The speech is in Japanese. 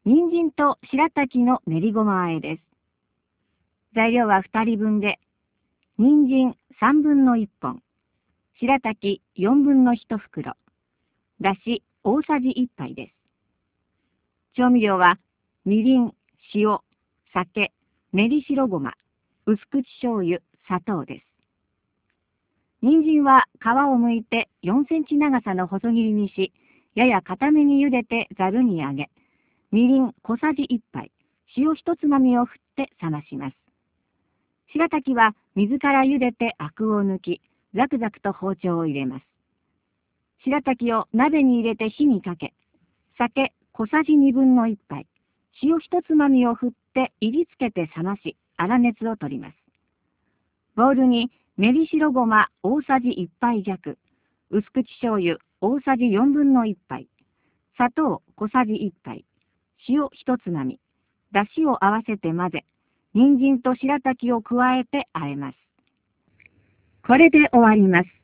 人参と白滝の練りごま和えです。材料は2人分で、人参3分の1本、白滝4分の1袋、だし大さじ1杯です。調味料は、みりん、塩、酒、練り白ごま、薄口醤油、砂糖です。人参は皮を剥いて4センチ長さの細切りにし、やや固めに茹でてざるにあげ、みりん小さじ1杯、塩一つまみを振って冷まします。白滝は水から茹でてアクを抜き、ザクザクと包丁を入れます。白滝を鍋に入れて火にかけ、酒小さじ1/2の1杯、塩一つまみを振って入りつけて冷まし、粗熱を取ります。ボウルに練り白ごま大さじ1杯弱、薄口醤油大さじ1/4の1杯、砂糖小さじ1杯、塩一つまみ、だしを合わせて混ぜ、人参と白滝を加えて和えます。これで終わります。